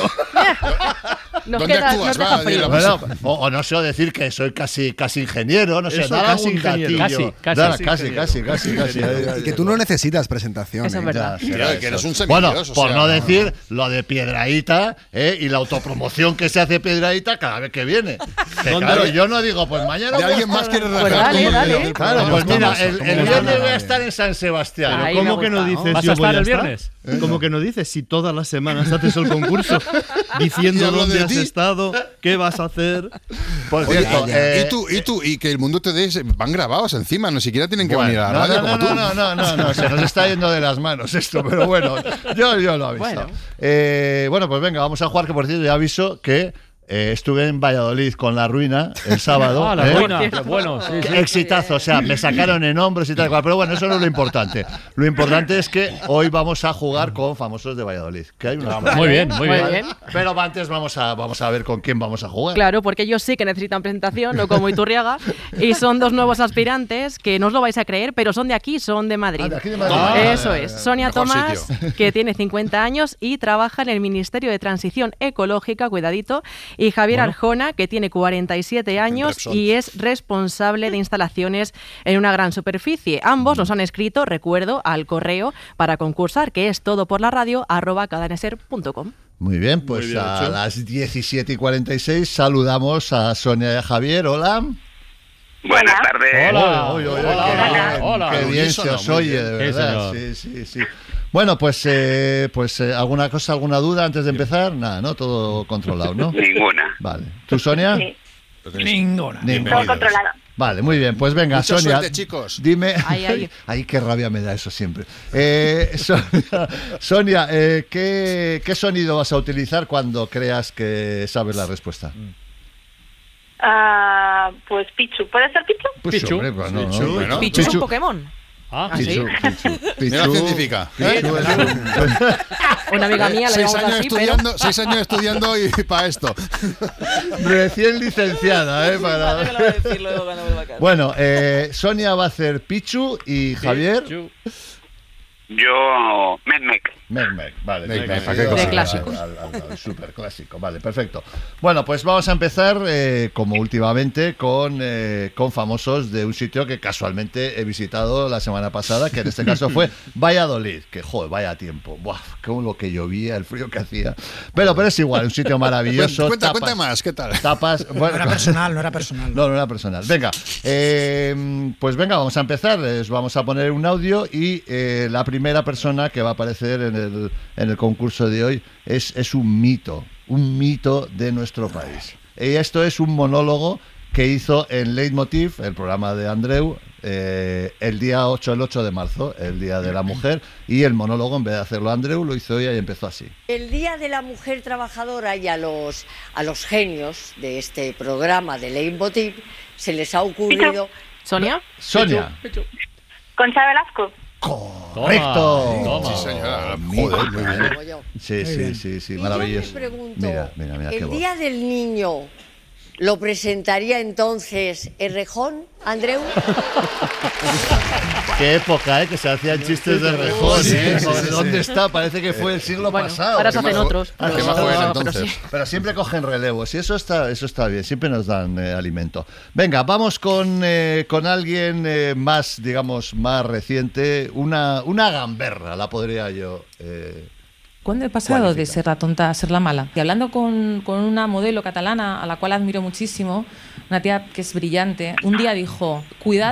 Nos ¿Dónde queda- actúas? nos deja Va, frío. dilo. Bueno, o, o no sé, o decir que soy casi, casi ingeniero, no sé, Eso, dar casi algún ingeniero. datillo. Casi, casi, Dar- sí, casi, ingeniero. casi, casi, casi, casi. Y que tú no necesitas presentación. Eso es ¿eh? verdad. Ya, será Tío, que eres eso. un Bueno, semidios, o por sea, no no. decir lo de Piedrahíta, ¿eh? Y la autopromoción que se hace Piedrahíta cada vez que viene. Que, ¿Dónde? claro, yo no digo, pues mañana. De voy a alguien más estar- quieres Pues rajar. dale, ¿Cómo dale. que no? Claro, ¿Cómo pues mira, vamos? el, ¿Cómo el vamos? viernes voy a estar en San Sebastián. Ahí me ¿Cómo que no gusta. dices ¿Vas yo a voy estar a el estar? viernes? Como que no dices si todas las semanas haces el concurso diciendo Y hablo dónde de has ti. estado, qué vas a hacer. Por Oye, cierto, eh, y tú, y tú, y que el mundo te des, van grabados encima, no siquiera tienen que bueno, venir a la no, radio no, como no, tú. no, no, no, no, se nos está yendo de las manos esto, pero bueno, yo, yo lo aviso. Bueno. Eh, bueno, pues venga, vamos a jugar, que por cierto ya aviso que eh, estuve en Valladolid con La Ruina el sábado. Ah, La ¿eh? Ruina, qué bueno, sí, sí. Exitazo, o sea, me sacaron en hombros y tal cual, pero bueno, eso no es lo importante. Lo importante es que hoy vamos a jugar con famosos de Valladolid. Que hay unos Muy bien, muy Muy bien. bien. Pero antes vamos a, vamos a ver con quién vamos a jugar. Claro, porque ellos sí que necesitan presentación, no como Iturriaga. Y son dos nuevos aspirantes que no os lo vais a creer, pero son de aquí, son de Madrid. Ah, de aquí de Madrid. Ah, Ah, Eso es. Sonia mejor Tomás, sitio. que tiene cincuenta años y trabaja en el Ministerio de Transición Ecológica, cuidadito, y Javier Arjona, que tiene cuarenta y siete años Repsol. y es responsable de instalaciones en una gran superficie. Ambos nos han escrito, recuerdo, al correo para concursar, que es todo por la radio arroba cadenaser punto com. Muy bien, pues Muy bien a hecho. las diecisiete y cuarenta y seis saludamos a Sonia y a Javier. Hola. Buenas tardes. Hola. Uy, uy, uy, Hola. qué bien, Hola. qué bien Unísono, se os muy oye, bien. de Sí, verdad. señor. Sí, sí, sí. Bueno, pues, eh, pues eh, ¿alguna cosa, alguna duda antes de empezar? Nada, ¿no? Todo controlado, ¿no? Ninguna. Vale. ¿Tú, Sonia? Sí. Ninguna. Ninguna. Todo controlado. Vale, muy bien. Pues venga, Mucha Sonia. suerte, chicos. Dime. Ay, ay. Ay, qué rabia me da eso siempre. Eh, Sonia, Sonia eh, ¿qué, ¿qué sonido vas a utilizar cuando creas que sabes la respuesta? Ah, pues Pichu. ¿Puede ser Pichu? Pues, Pichu. hombre, pues no, Pichu, no. bueno. Pichu es un Pichu. Pokémon. Ah, ¿Ah, sí? Pichu, Pichu, Mira Pichu. científica. Pichu es un- Una amiga mía la Seis llamamos años, así, pero... estudiando, seis años estudiando y para esto. Recién licenciada, ¿eh? Para... Bueno, eh, Sonia va a hacer Pichu y Javier. Pichu. Yo, Medmec. Mec, vale. Mec, Mec, Mec, sí, ¿para qué al- cosa? De clásicos. al- al- al- al super clásico, vale, perfecto. Bueno, pues vamos a empezar, eh, como últimamente, con, eh, con famosos de un sitio que casualmente he visitado la semana pasada, que en este caso fue Valladolid, que joder, vaya tiempo. Buah, como lo que llovía, el frío que hacía. Pero, pero es igual, un sitio maravilloso. Cuenta, tapas- cuenta más, ¿qué tal? Tapas. No Bueno, era personal, no era personal. no, no era personal. Venga, eh, pues venga, vamos a empezar. Les vamos a poner un audio y eh, la primera persona que va a aparecer en el, en el concurso de hoy es, es un mito, un mito de nuestro país. Y esto es un monólogo que hizo en Leitmotiv, el programa de Andreu, eh, el día ocho, el ocho de marzo, el Día de la Mujer, y el monólogo, en vez de hacerlo Andreu, lo hizo ella y empezó así. El Día de la Mujer Trabajadora y a los, a los genios de este programa de Leitmotiv se les ha ocurrido... ¿Sonia? Sonia. Concha Velasco. Correcto. Toma. Sí, señora. Amigo, Joder, muy bien. Como yo. Sí, Muy sí, bien. sí, sí, Y maravilloso. yo me pregunto, Mira, mira, mira qué ¿el voz. Día del Niño lo presentaría entonces Errejón, Andreu? Qué época, ¿eh? Que se hacían chistes de Rejón. Sí, ¿eh? sí, sí, ¿Dónde sí. está? Parece que fue el siglo Bueno, pasado. ahora se Qué hacen majo- otros. Ah, Qué pero- majo era pero entonces. sí. Pero siempre cogen relevos y eso está, eso está bien, siempre nos dan eh, alimento. Venga, vamos con, eh, con alguien eh, más, digamos, más reciente, una, una gamberra, la podría yo. Eh, ¿Cuándo he pasado de ser la tonta a ser la mala? Y hablando con, con una modelo catalana a la cual admiro muchísimo, una tía que es brillante, un día dijo, cuidado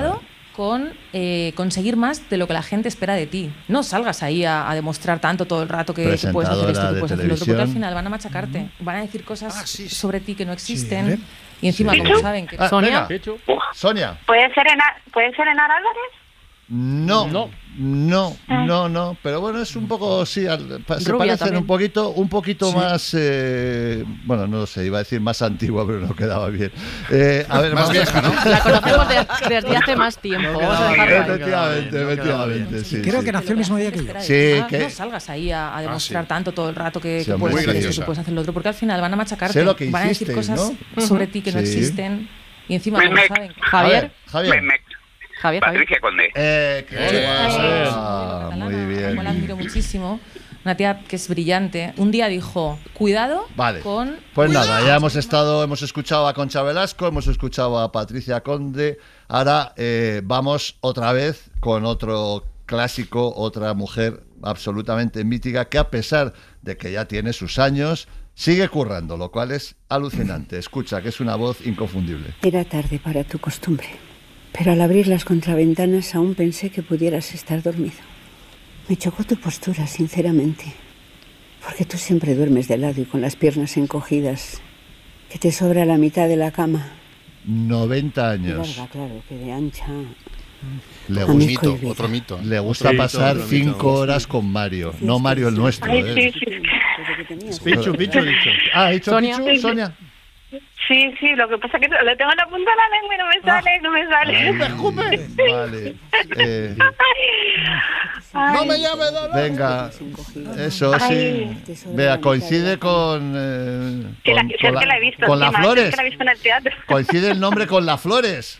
con eh, conseguir más de lo que la gente espera de ti. No salgas ahí a, a demostrar tanto todo el rato que, que puedes hacer esto, que puedes hacer lo otro, porque al final van a machacarte, van a decir cosas ah, sí, sí. sobre ti que no existen, sí, y encima, sí. como saben que... Ah, Sonia, Sonia. ¿Puede ser Enar, ¿puede ser Enar Álvarez? No, no, no, no, no, pero bueno, es un poco, sí, al, se Rubia parecen también. un poquito, un poquito sí. más, eh, bueno, no lo sé, iba a decir más antigua, pero no quedaba bien. Eh, a ver, más vamos vieja, ¿no? La conocemos de, desde hace más tiempo. No vamos a bien, efectivamente, bien, efectivamente, sí. Creo sí. que nació el mismo día que yo. Sí, ah, que... No salgas ahí a, a demostrar ah, sí. tanto todo el rato que, sí, que puedes hacer graciosa. esto, que puedes hacer lo otro, porque al final van a machacarte, sé lo que van a hiciste, decir cosas ¿no? sobre ti que sí. no existen, y encima me, como me, saben... Javier. Javier. Me, me. Javier, Patricia Conde. Eh, qué eh, ah, muy bien. Como la admiro muchísimo. Una tía que es brillante. Un día dijo, cuidado vale. con... Pues cuidado. nada, ya hemos estado, hemos escuchado a Concha Velasco, hemos escuchado a Patricia Conde. Ahora eh, vamos otra vez con otro clásico, otra mujer absolutamente mítica que a pesar de que ya tiene sus años, sigue currando, lo cual es alucinante. Escucha, que es una voz inconfundible. Era tarde para tu costumbre. Pero al abrir las contraventanas aún pensé que pudieras estar dormido. Me chocó tu postura, sinceramente. Porque tú siempre duermes de lado y con las piernas encogidas. Que te sobra la mitad de la cama. noventa años. De larga, claro, que de ancha. Le gusta, mito, otro mito. Le gusta otro pasar mito, cinco horas con Mario. No Mario el nuestro. Ay, ¿eh? sí, sí. Pichu, Pichu ha dicho. Ah, ¿ha dicho Sonia. Pichu? Sonia. Sí, sí, lo que pasa es que le tengo la punta de la lengua y no me sale, no me sale. Escupe. Vale. Eh, Ay. No me llame dolor. venga, eso sí. Vea, coincide con. Eh, Sí, la, con, si con es que la he visto. con encima, las flores. Es que la he visto en el teatro. Coincide el nombre con las flores.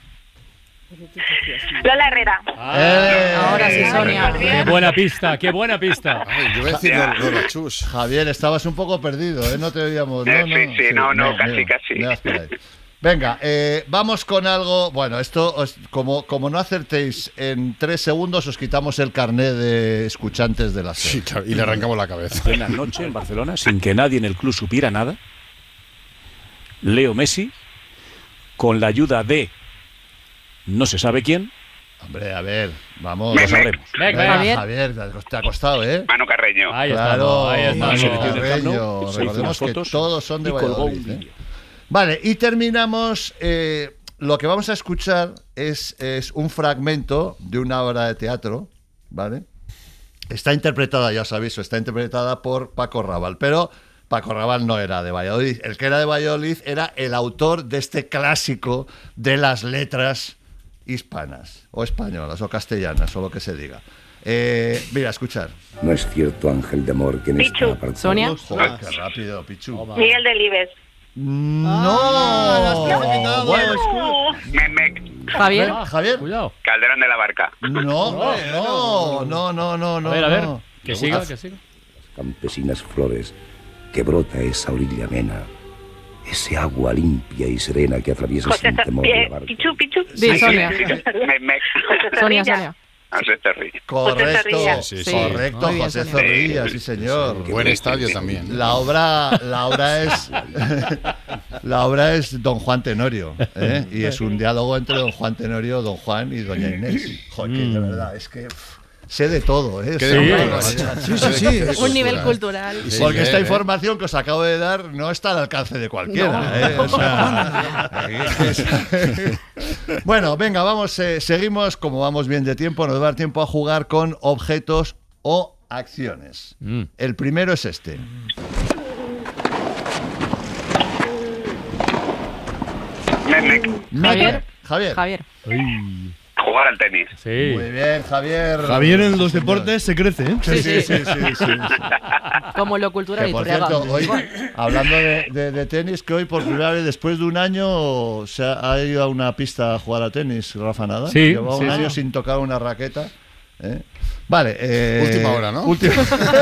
Lola Herrera. Eh, Ahora sí, Sonia. Qué buena pista, qué buena pista. Ay, yo voy a decir Lola Chus. Javier, estabas un poco perdido, ¿eh? No te oíamos. No, Eh, no, sí, sí, no, no, casi, casi. me vas por ahí. Venga, eh, vamos con algo. Bueno, esto, os- como, como no acertéis en tres segundos, os quitamos el carné de escuchantes de la Sí, serie. claro, y le arrancamos la cabeza. Plena noche en Barcelona, sin que nadie en el club supiera nada, Leo Messi, con la ayuda de no se sabe quién, Hombre, a ver, vamos. lo sabremos. Venga, Venga, Javier. Javier, te ha costado, ¿eh? Manu Carreño. Ahí Claro, estamos, ahí Manu estamos. selección del Camp Nou, Carreño. se hizo Recordemos unas que fotos todos son de y colgó Valladolid. un ¿eh? vídeo. Vale, y terminamos. eh, lo que vamos a escuchar es, es un fragmento de una obra de teatro, ¿vale? Está interpretada, ya os aviso, está interpretada por Paco Raval, pero Paco Raval no era de Valladolid. El que era de Valladolid era el autor de este clásico de las letras hispanas, o españolas, o castellanas, o lo que se diga. Eh, mira, escuchar. No es cierto, ángel de amor, que en Pichu. esta parte... Sonia. Joder, qué rápido, Pichu. Miguel Delibes. No, bueno, Memec. Javier. Venga, Javier. Cuidado. Calderón de la Barca. No, no, no, no, no, no. A ver, a ver. no. Que siga, que siga. Campesinas flores, que brota esa orilla amena, ese agua limpia y serena que atraviesa José sin temor Pie- la barca. Pichu, Pichu. Di, Sonia. Memec. Sonia, Sonia. José Zorrilla. Correcto, Zorrilla. Sí, sí. correcto, Muy bien, José Sonia. Zorrilla, sí señor. Buen estadio también. La obra, la obra es, la obra es Don Juan Tenorio, ¿eh? Y es un diálogo entre Don Juan Tenorio, Don Juan y Doña Inés. Joder, que de verdad es que pff, sé de todo, ¿eh? Qué Sé de de todo, todo. sí, sí, sí. Un nivel cultural. Sí, Porque eh, esta eh. información que os acabo de dar no está al alcance de cualquiera. ¿eh? O sea, es- bueno, venga, vamos, eh, seguimos. Como vamos bien de tiempo, nos va a dar tiempo a jugar con objetos o acciones. Mm. El primero es este. Memec. Javier. Javier. Javier. Jugar al tenis. Sí. Muy bien, Javier. Javier en los deportes se crece, ¿eh? Sí, sí, sí, sí, sí, sí. Como lo cultural Que, y por Iturriaga. cierto, hoy, hablando de, de- de tenis, que hoy por primera vez después de un año se ha, ha ido a una pista a jugar a tenis, Rafa Nadal. Sí, Llevaba sí, un sí. año sin tocar una raqueta. ¿eh? Vale. eh, Última hora, ¿no? última-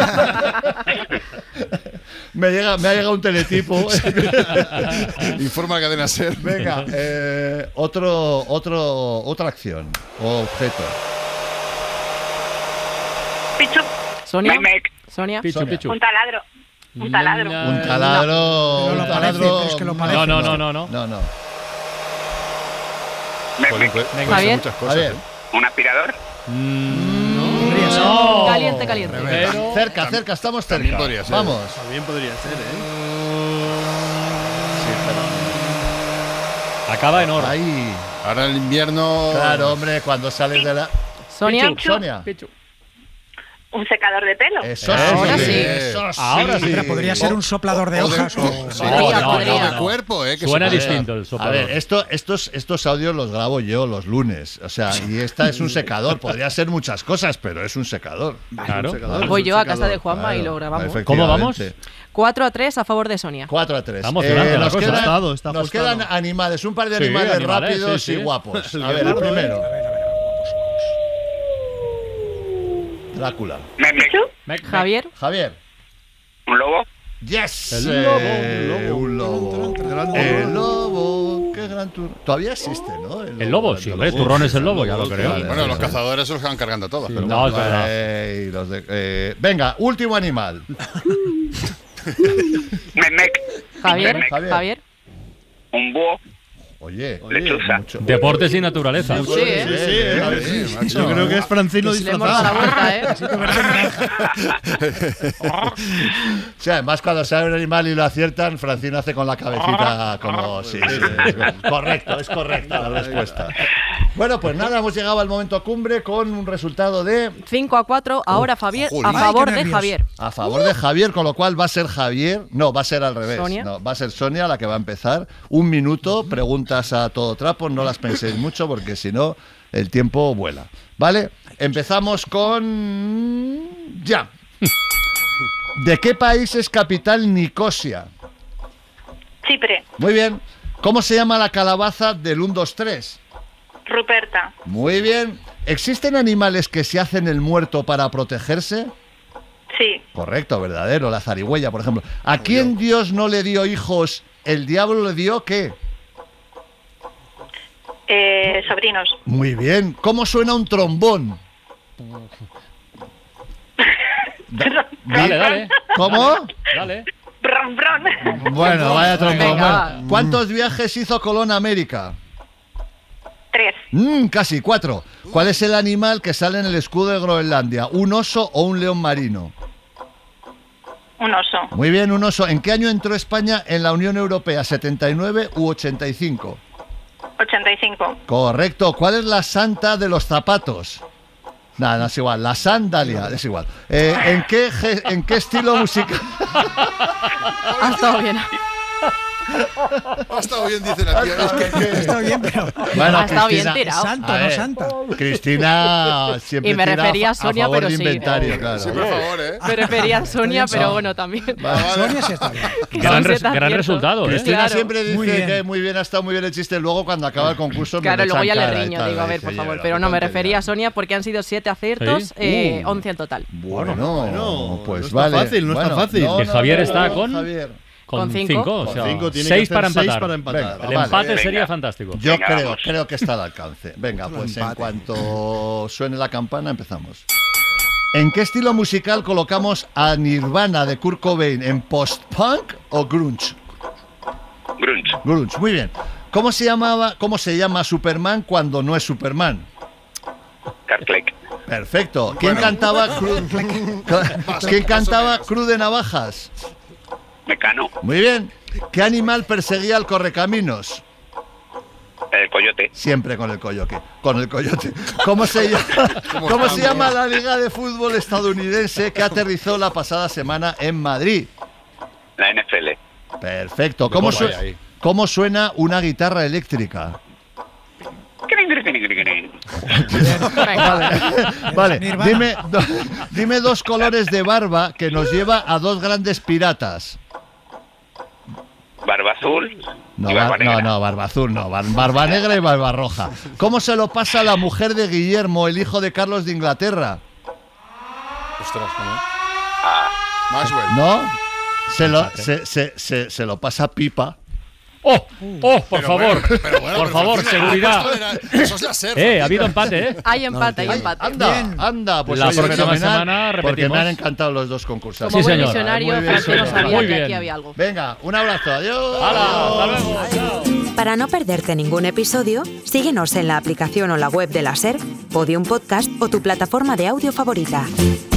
me, llega, me ha llegado un teletipo. Informa a Cadena Ser. Venga, eh, otro, otro, otra acción o objeto. Pichu. Sonia. Memec. Sonia. Pichu, Sonia. pichu. Un taladro. Un taladro. Un taladro. Pero lo un parece, taladro. pero es que lo parece. No, no, no, no, no. No, no. Pueden, pueden ser Javier. muchas cosas. Javier. ¿eh? ¿Un aspirador? No. Caliente, caliente. Pero cerca, cerca, estamos cerca. También podría ser. Vamos. También podría ser, ¿eh? Acaba en oro. Ahí. Ahora el invierno. Claro, hombre, cuando sales de la. Sonia. Pichu, Sonia. ¿Un secador de pelo? Eso, Ahora sí. sí. Eso sí. Ahora sí. Pero podría ser un soplador de O de- hojas. o- Sí, No, o de- no, o no, de no. cuerpo, ¿eh? Que Suena se puede- distinto el A soplador. ver, esto, estos, estos audios los grabo yo los lunes. O sea, y esta es un secador. Podría ser muchas cosas, pero es un secador. Claro. Voy yo a casa de Juanma y lo grabamos. Efectivamente. ¿Cómo vamos? cuatro a tres a favor de Sonia. cuatro a tres. Está emocionante la nos cosa. quedan, Está ajustado, está nos ajustado. quedan animales, un par de Sí, animales, animales, rápidos sí, sí. y guapos. El A ver, el guepardo, primero. Drácula. ¿Me, me, Mec, mec. Javier. Javier. ¿Un lobo? Yes. El Eh, lobo, un lobo. Gran El lobo. Qué gran turno. Todavía existe, ¿no? El lobo, sí, hombre, turrón es el lobo, ya lo creo. Vale, Bueno, vale, los vale. cazadores se los van cargando a todos. Sí, pero no, bueno. es verdad. Ey, los de- eh, venga, último animal. ¿Me, me, Javier. me- Javier. Javier. ¿Un búho? Oye, Lechuza. mucho- Deportes y naturaleza. Sí, ¿eh? Sí, sí, ¿eh? Javier, Sí, macho. Yo creo que es Francino Le hemos dado la disfrazado. vuelta, ¿eh? Sí, además cuando sale un animal y lo aciertan, Francino hace con la cabecita como... Sí, sí, es correcto, es correcta la respuesta. Bueno, pues nada, hemos llegado al momento cumbre con un resultado de... cinco a cuatro. Ahora Javier jolín. a Ay, favor qué de nervios. Javier. A favor de Javier, con lo cual va a ser Javier, no, va a ser al revés. Sonia. No, va a ser Sonia la que va a empezar. Un minuto, preguntas a todo trapo, no las penséis mucho porque si no, el tiempo vuela. ¿Vale? Empezamos con... Ya. ¿De qué país es capital Nicosia? Chipre. Muy bien. ¿Cómo se llama la calabaza del uno, dos, tres? Ruperta. Muy bien. ¿Existen animales que se hacen el muerto para protegerse? Sí. Correcto, verdadero, la zarigüeya, por ejemplo. ¿A quién Dios no le dio hijos? ¿El diablo le dio qué? Eh, sobrinos. Muy bien. ¿Cómo suena un trombón? Dale, dale. ¿Cómo? Dale. Bron, bron. Bueno, vaya trombón. Venga. Bueno, ¿cuántos viajes hizo Colón a América? Tres. Mm, casi cuatro. ¿Cuál es el animal que sale en el escudo de Groenlandia? ¿Un oso o un león marino? Un oso. Muy bien, un oso. ¿En qué año entró España en la Unión Europea? ¿setenta y nueve u ochenta y cinco? Ochenta y cinco. Correcto. ¿Cuál es la santa de los zapatos? Nada, no es igual. La sandalia, es igual. Eh, ¿en, qué, ge- ¿En qué estilo musical? Ha estado bien. Ha estado bien, dice la tía. Es que, Está bien, pero. Bueno, Ha estado bien Cristina- tirado. Santo, A no ver, santa. Cristina siempre Y me tira refería a fa- Sonia, favor pero de sí. inventario, claro. sí, por favor, ¿eh? Me refería a Sonia, Está bien, pero Son. bueno, también. Sonia sí está bien. Que Gran, son res- siete gran aciertos. resultado, ¿eh? Cristina Claro. siempre dice Muy bien. que muy bien ha estado muy bien el chiste. Luego, cuando acaba el concurso, me Claro, le luego ya echan le cara y riño, tal, digo, a ver, dice, por favor. "Oye, Pero qué no, me tontería". refería a Sonia porque han sido siete aciertos, Sí. eh, Uh. once en total. Bueno, Bueno, pues no está vale. fácil, no está Bueno, fácil. no, Que no, Javier no, está no, con- Javier. Con Con cinco. cinco, o Con sea, cinco tiene seis que para hacer seis empatar. para empatar. Venga, El vale. empate Venga. sería fantástico. Yo Venga, creo, vamos. creo que está al alcance. Venga, Otro pues en empate. cuanto suene la campana empezamos. ¿En qué estilo musical colocamos a Nirvana de Kurt Cobain? ¿En post-punk o grunge? Grunge. Grunge, muy bien. ¿Cómo se llamaba, cómo se llama Superman cuando no es Superman? Carclec. Perfecto. ¿Quién cantaba Cru- ¿Quién cantaba Cruz de Navajas? Mecano. Muy bien. ¿Qué animal perseguía al correcaminos? El coyote. Siempre con el coyote. Con el coyote. ¿Cómo se llama, ¿cómo se llama la liga de fútbol estadounidense que aterrizó la pasada semana en Madrid? La N F L. Perfecto. ¿Cómo, su- Ahí, ahí. ¿Cómo suena una guitarra eléctrica? Vale, Nirvana. dime, do- dime dos colores de barba que nos lleva a dos grandes piratas. Barba azul. No, y bar- barba no, negra. no, barba azul no, bar- barba negra y barba roja. ¿Cómo se lo pasa a la mujer de Guillermo, el hijo de Carlos de Inglaterra? Ostras, ¿no? Ah, Maxwell. ¿No? Se lo, se, se, se, se lo pasa pipa. ¡Oh! ¡Oh! Por Pero favor. bueno, pero- pero bueno, por pero favor, Francina, seguridad. esto era- eso es la SER, Eh, Francina. ha habido empate, ¿eh? Hay empate, hay Ay, empate. anda, Bien. anda, pues La oye, próxima fenomenal, semana porque repetimos. me han encantado los dos concursantes. Como Sí, buen señor. visionario, Muy bien, Francino señor. sabía Muy que bien. aquí había algo. Venga, un abrazo, adiós. ¡Hala! ¡Hasta luego! ¡Chao! Para no perderte ningún episodio, síguenos en la aplicación o la web de la SER, Podium Podcast o tu plataforma de audio favorita.